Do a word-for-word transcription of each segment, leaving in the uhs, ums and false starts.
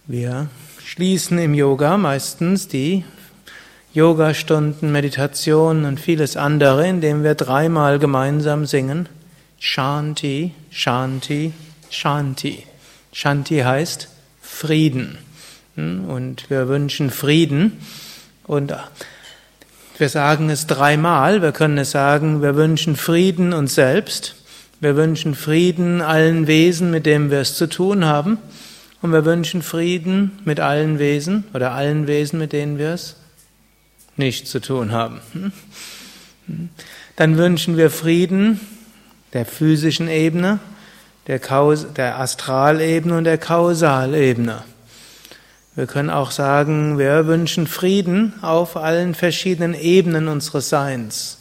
Wir schließen im Yoga meistens die Yogastunden, Meditationen und vieles andere, indem wir dreimal gemeinsam singen Shanti, Shanti, Shanti. Shanti heißt Frieden. Und wir wünschen Frieden. Und wir sagen es dreimal. Wir können es sagen, wir wünschen Frieden uns selbst. Wir wünschen Frieden allen Wesen, mit denen wir es zu tun haben. Und wir wünschen Frieden mit allen Wesen oder allen Wesen, mit denen wir es nicht zu tun haben. Dann wünschen wir Frieden der physischen Ebene, der, Kaus- der Astralebene und der Kausalebene. Wir können auch sagen, wir wünschen Frieden auf allen verschiedenen Ebenen unseres Seins.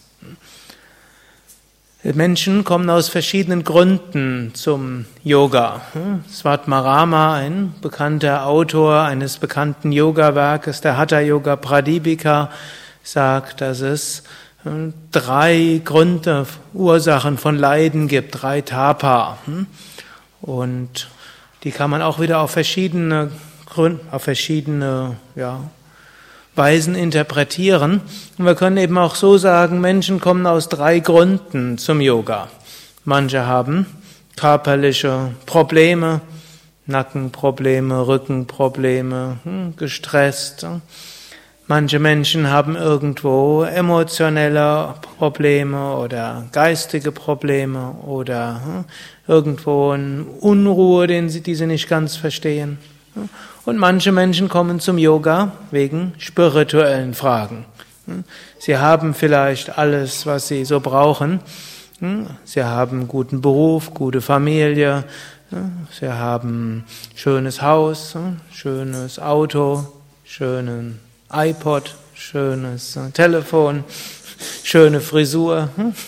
Menschen kommen aus verschiedenen Gründen zum Yoga. Svatmarama, ein bekannter Autor eines bekannten Yoga-Werkes, der Hatha-Yoga Pradipika, sagt, dass es drei Gründe, Ursachen von Leiden gibt, drei Tapa. Und die kann man auch wieder auf verschiedene Gründe, auf verschiedene, ja, Weisen interpretieren. Und wir können eben auch so sagen, Menschen kommen aus drei Gründen zum Yoga. Manche haben körperliche Probleme, Nackenprobleme, Rückenprobleme, gestresst. Manche Menschen haben irgendwo emotionelle Probleme oder geistige Probleme oder irgendwo eine Unruhe, die sie nicht ganz verstehen. Und manche Menschen kommen zum Yoga wegen spirituellen Fragen. Sie haben vielleicht alles, was sie so brauchen. Sie haben einen guten Beruf, gute Familie. Sie haben schönes Haus, schönes Auto, schönen iPod, schönes Telefon, schöne Frisur.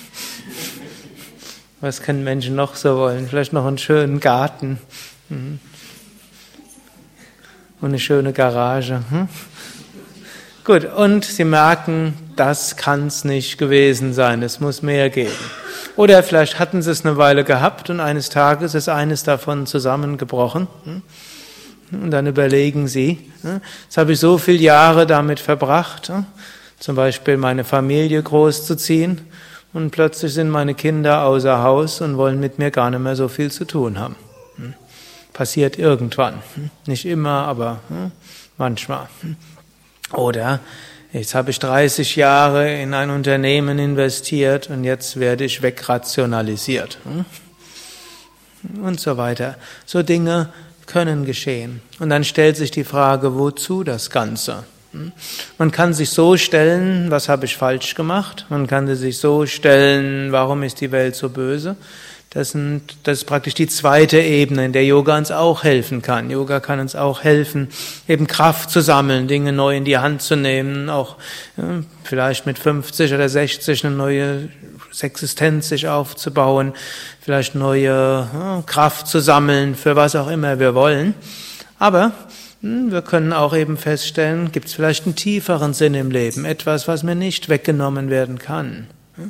Was können Menschen noch so wollen? Vielleicht noch einen schönen Garten. Und eine schöne Garage. Hm? Gut, und sie merken, das kann es nicht gewesen sein, es muss mehr geben. Oder vielleicht hatten sie es eine Weile gehabt und eines Tages ist eines davon zusammengebrochen. Hm? Und dann überlegen sie, hm? Jetzt habe ich so viele Jahre damit verbracht, hm? zum Beispiel meine Familie großzuziehen, und plötzlich sind meine Kinder außer Haus und wollen mit mir gar nicht mehr so viel zu tun haben. Hm? Passiert irgendwann. Nicht immer, aber manchmal. Oder jetzt habe ich dreißig Jahre in ein Unternehmen investiert und jetzt werde ich wegrationalisiert. Und so weiter. So Dinge können geschehen. Und dann stellt sich die Frage, wozu das Ganze? Man kann sich so stellen, was habe ich falsch gemacht? Man kann sich so stellen, warum ist die Welt so böse? Das, sind, das ist praktisch die zweite Ebene, in der Yoga uns auch helfen kann. Yoga kann uns auch helfen, eben Kraft zu sammeln, Dinge neu in die Hand zu nehmen, auch ja, vielleicht mit fünfzig oder sechzig eine neue Existenz sich aufzubauen, vielleicht neue ja, Kraft zu sammeln, für was auch immer wir wollen. Aber hm, wir können auch eben feststellen, gibt es vielleicht einen tieferen Sinn im Leben, etwas, was mir nicht weggenommen werden kann.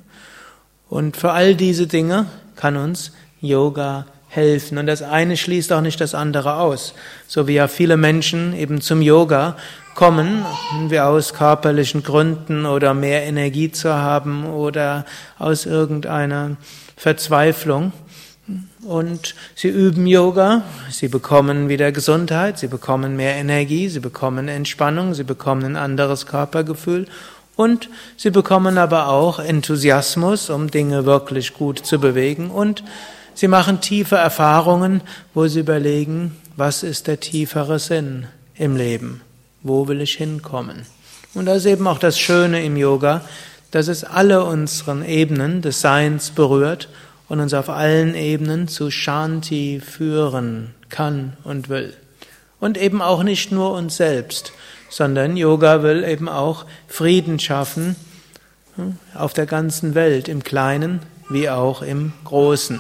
Und für all diese Dinge kann uns Yoga helfen. Und das eine schließt auch nicht das andere aus. So wie ja viele Menschen eben zum Yoga kommen, wie aus körperlichen Gründen oder mehr Energie zu haben oder aus irgendeiner Verzweiflung. Und sie üben Yoga, sie bekommen wieder Gesundheit, sie bekommen mehr Energie, sie bekommen Entspannung, sie bekommen ein anderes Körpergefühl. Und sie bekommen aber auch Enthusiasmus, um Dinge wirklich gut zu bewegen. Und sie machen tiefe Erfahrungen, wo sie überlegen, was ist der tiefere Sinn im Leben? Wo will ich hinkommen? Und das ist eben auch das Schöne im Yoga, dass es alle unseren Ebenen des Seins berührt und uns auf allen Ebenen zu Shanti führen kann und will. Und eben auch nicht nur uns selbst, sondern Yoga will eben auch Frieden schaffen auf der ganzen Welt, im Kleinen wie auch im Großen.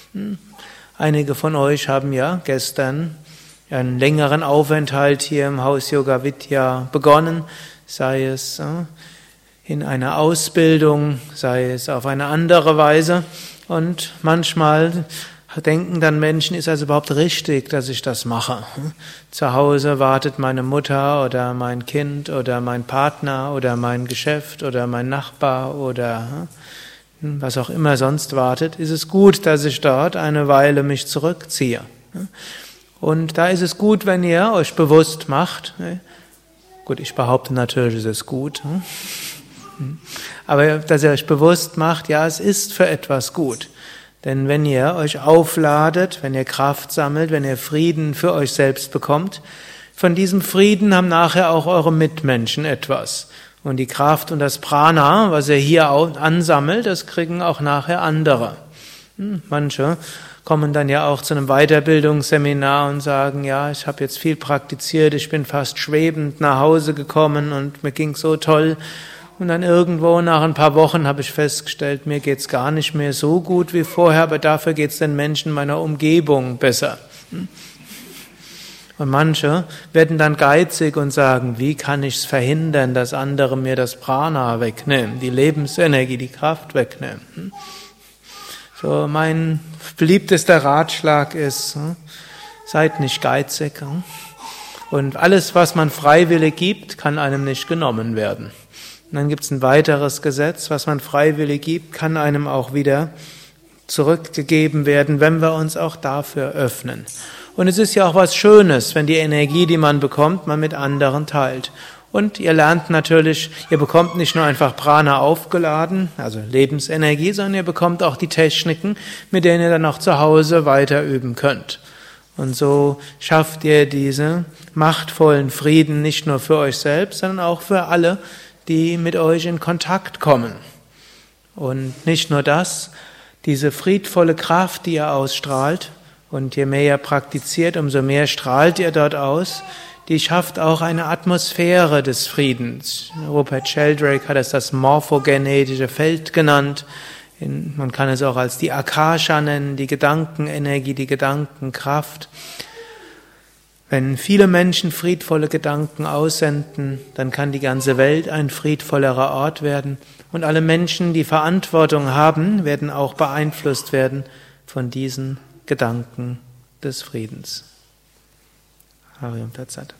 Einige von euch haben ja gestern einen längeren Aufenthalt hier im Haus Yoga Vidya begonnen, sei es in einer Ausbildung, sei es auf eine andere Weise. Und manchmal denken dann Menschen, ist das überhaupt richtig, dass ich das mache? Zu Hause wartet meine Mutter oder mein Kind oder mein Partner oder mein Geschäft oder mein Nachbar oder was auch immer sonst wartet. Ist es gut, dass ich dort eine Weile mich zurückziehe? Und da ist es gut, wenn ihr euch bewusst macht. Gut, ich behaupte natürlich, es ist gut. Aber dass ihr euch bewusst macht, ja, es ist für etwas gut. Denn wenn ihr euch aufladet, wenn ihr Kraft sammelt, wenn ihr Frieden für euch selbst bekommt, von diesem Frieden haben nachher auch eure Mitmenschen etwas. Und die Kraft und das Prana, was ihr hier ansammelt, das kriegen auch nachher andere. Manche kommen dann ja auch zu einem Weiterbildungsseminar und sagen, ja, ich habe jetzt viel praktiziert, ich bin fast schwebend nach Hause gekommen und mir ging's so toll. Und dann irgendwo nach ein paar Wochen habe ich festgestellt, mir geht's gar nicht mehr so gut wie vorher, aber dafür geht's den Menschen meiner Umgebung besser. Und manche werden dann geizig und sagen, wie kann ich es verhindern, dass andere mir das Prana wegnehmen, die Lebensenergie, die Kraft wegnehmen. So, mein beliebtester Ratschlag ist, seid nicht geizig. Und alles, was man freiwillig gibt, kann einem nicht genommen werden. Und dann gibt es ein weiteres Gesetz, was man freiwillig gibt, kann einem auch wieder zurückgegeben werden, wenn wir uns auch dafür öffnen. Und es ist ja auch was Schönes, wenn die Energie, die man bekommt, man mit anderen teilt. Und ihr lernt natürlich, ihr bekommt nicht nur einfach Prana aufgeladen, also Lebensenergie, sondern ihr bekommt auch die Techniken, mit denen ihr dann auch zu Hause weiter üben könnt. Und so schafft ihr diese machtvollen Frieden nicht nur für euch selbst, sondern auch für alle, die mit euch in Kontakt kommen. Und nicht nur das, diese friedvolle Kraft, die ihr ausstrahlt, und je mehr ihr praktiziert, umso mehr strahlt ihr dort aus, die schafft auch eine Atmosphäre des Friedens. Rupert Sheldrake hat es das morphogenetische Feld genannt. Man kann es auch als die Akasha nennen, die Gedankenenergie, die Gedankenkraft. Wenn viele Menschen friedvolle Gedanken aussenden, dann kann die ganze Welt ein friedvollerer Ort werden. Und alle Menschen, die Verantwortung haben, werden auch beeinflusst werden von diesen Gedanken des Friedens. Harium Tat Sat.